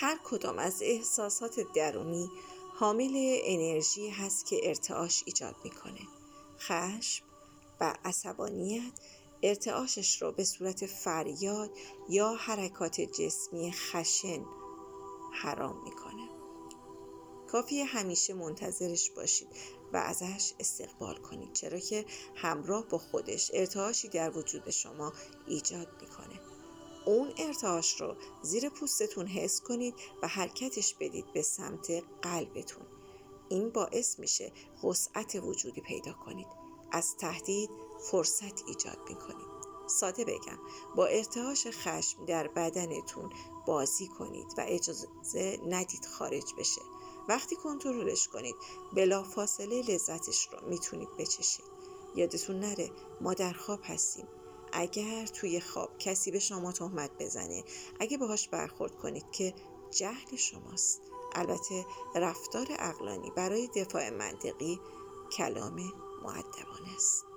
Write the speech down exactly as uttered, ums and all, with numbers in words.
هر کدام از احساسات درونی حامل انرژی هست که ارتعاش ایجاد میکنه. خشم و عصبانیت ارتعاشش رو به صورت فریاد یا حرکات جسمی خشن حرام میکنه. کافیه همیشه منتظرش باشید و ازش استقبال کنید، چرا که همراه با خودش ارتعاشی در وجود شما ایجاد میکنه. اون ارتعاش رو زیر پوستتون حس کنید و حرکتش بدید به سمت قلبتون. این باعث میشه وسعت وجودی پیدا کنید. از تهدید فرصت ایجاد میکنید. ساده بگم، با ارتعاش خشم در بدنتون بازی کنید و اجازه ندید خارج بشه. وقتی کنترلش کنید بلافاصله لذتش رو میتونید بچشید. یادتون نره ما در خواب هستیم. اگر توی خواب کسی به شما تهمت بزنه، اگه باهاش برخورد کنید که جهل شماست. البته رفتار عقلانی برای دفاع منطقی کلام مؤدبانه است.